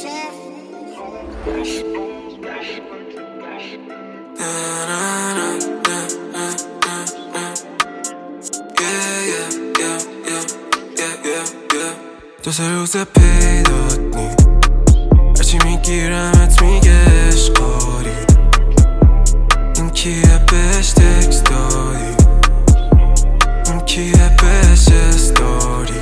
دو سه روز پیدات نی هرچی میگیرمت میگه اشقاری این کیه بهش تکس دادی این کیه بهش استاری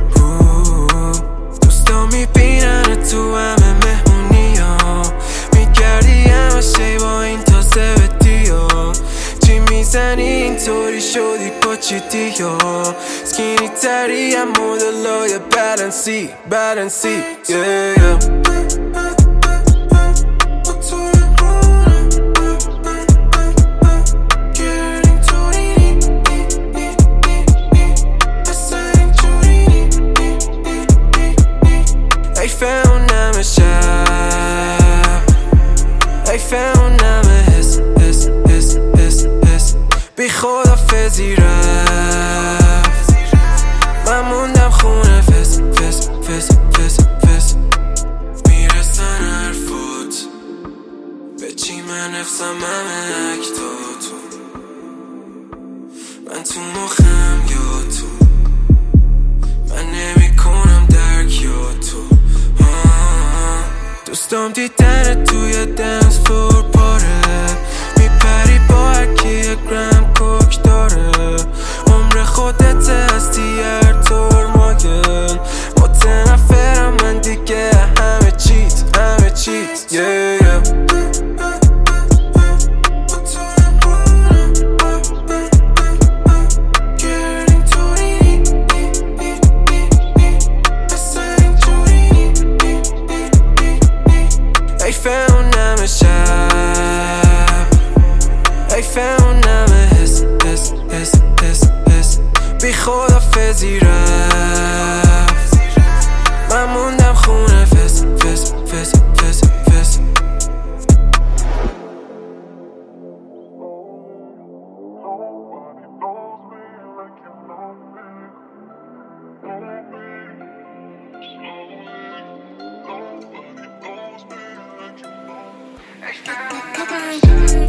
دوستا میبینن تو همه مهمونی ها میگردی همه شی با این تازه بدی ها چی میزنی اینطوری شدی پاچیدی ها سکینی تری هم مدلای بالانسی فهمونم شب ای فهمونم حس بی خدافزی رفت من موندم خونه فس میرسن حرفات به چی من نفسم همه اکتاتو من تو مخم یا تو من نمی کنم درک یا تو دوستام دیدن توی دنس فلور پاره میپری با هرکی یه گرم کوک داره عمر خودت هستی هر طور ماگل متنفرم من دیگه همه چیت ای فهمونم شب ای فهمونم حس بی خدافزی رفت من موندم خونه فس Okay.